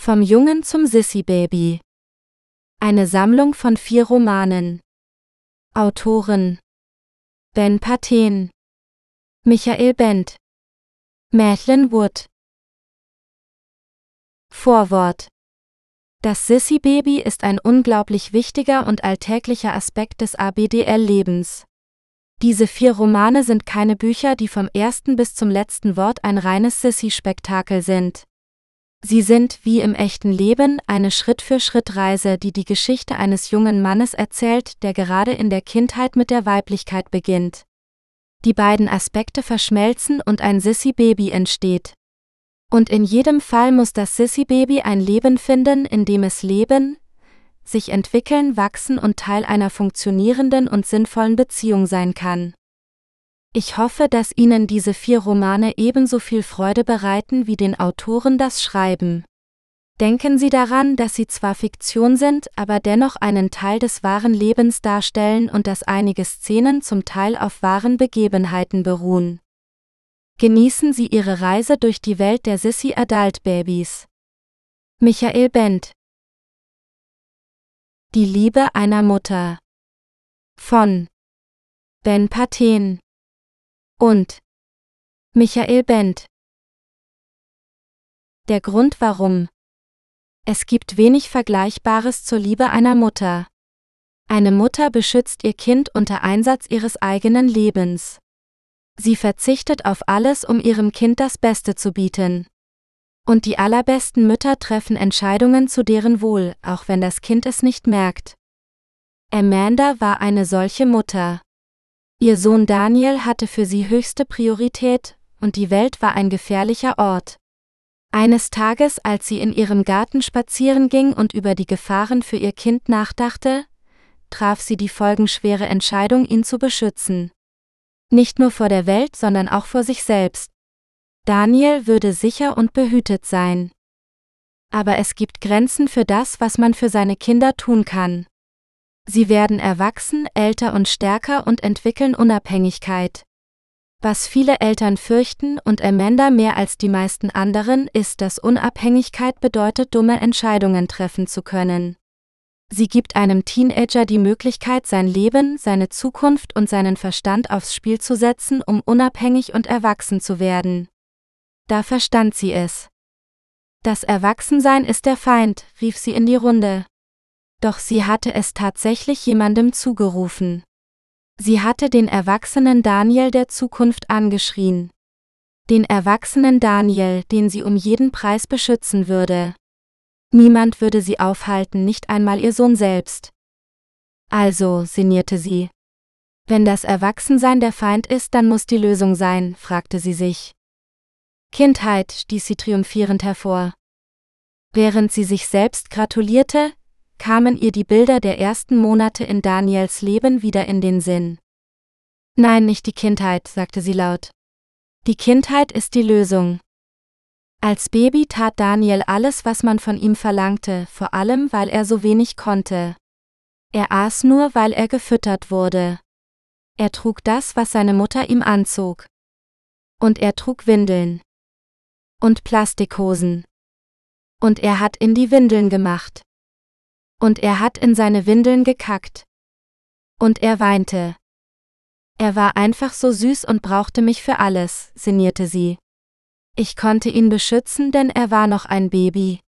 Vom Jungen zum Sissy-Baby. Eine Sammlung von 4 Romanen. Autoren: Ben Paten, Michael Bent, Madeline Wood. Vorwort: Das Sissy-Baby ist ein unglaublich wichtiger und alltäglicher Aspekt des ABDL-Lebens. Diese 4 Romane sind keine Bücher, die vom ersten bis zum letzten Wort ein reines Sissy-Spektakel sind. Sie sind, wie im echten Leben, eine Schritt-für-Schritt-Reise, die die Geschichte eines jungen Mannes erzählt, der gerade in der Kindheit mit der Weiblichkeit beginnt. Die beiden Aspekte verschmelzen und ein Sissy-Baby entsteht. Und in jedem Fall muss das Sissy-Baby ein Leben finden, in dem es leben, sich entwickeln, wachsen und Teil einer funktionierenden und sinnvollen Beziehung sein kann. Ich hoffe, dass Ihnen diese 4 Romane ebenso viel Freude bereiten wie den Autoren das Schreiben. Denken Sie daran, dass sie zwar Fiktion sind, aber dennoch einen Teil des wahren Lebens darstellen und dass einige Szenen zum Teil auf wahren Begebenheiten beruhen. Genießen Sie Ihre Reise durch die Welt der Sissy Adult Babys. Michael Bent. Die Liebe einer Mutter. Von Ben Paten und Michael Bent. Der Grund warum. Es gibt wenig Vergleichbares zur Liebe einer Mutter. Eine Mutter beschützt ihr Kind unter Einsatz ihres eigenen Lebens. Sie verzichtet auf alles, um ihrem Kind das Beste zu bieten. Und die allerbesten Mütter treffen Entscheidungen zu deren Wohl, auch wenn das Kind es nicht merkt. Amanda war eine solche Mutter. Ihr Sohn Daniel hatte für sie höchste Priorität, und die Welt war ein gefährlicher Ort. Eines Tages, als sie in ihrem Garten spazieren ging und über die Gefahren für ihr Kind nachdachte, traf sie die folgenschwere Entscheidung, ihn zu beschützen. Nicht nur vor der Welt, sondern auch vor sich selbst. Daniel würde sicher und behütet sein. Aber es gibt Grenzen für das, was man für seine Kinder tun kann. Sie werden erwachsen, älter und stärker und entwickeln Unabhängigkeit. Was viele Eltern fürchten und Amanda mehr als die meisten anderen, ist, dass Unabhängigkeit bedeutet, dumme Entscheidungen treffen zu können. Sie gibt einem Teenager die Möglichkeit, sein Leben, seine Zukunft und seinen Verstand aufs Spiel zu setzen, um unabhängig und erwachsen zu werden. Da verstand sie es. Das Erwachsensein ist der Feind, rief sie in die Runde. Doch sie hatte es tatsächlich jemandem zugerufen. Sie hatte den erwachsenen Daniel der Zukunft angeschrien. Den erwachsenen Daniel, den sie um jeden Preis beschützen würde. Niemand würde sie aufhalten, nicht einmal ihr Sohn selbst. Also, sinnierte sie. Wenn das Erwachsensein der Feind ist, dann muss die Lösung sein, fragte sie sich. Kindheit, stieß sie triumphierend hervor. Während sie sich selbst gratulierte, kamen ihr die Bilder der ersten Monate in Daniels Leben wieder in den Sinn. Nein, nicht die Kindheit, sagte sie laut. Die Kindheit ist die Lösung. Als Baby tat Daniel alles, was man von ihm verlangte, vor allem, weil er so wenig konnte. Er aß nur, weil er gefüttert wurde. Er trug das, was seine Mutter ihm anzog. Und er trug Windeln. Und Plastikhosen. Und er hat in die Windeln gemacht. Und er hat in seine Windeln gekackt. Und er weinte. Er war einfach so süß und brauchte mich für alles, sinnierte sie. Ich konnte ihn beschützen, denn er war noch ein Baby.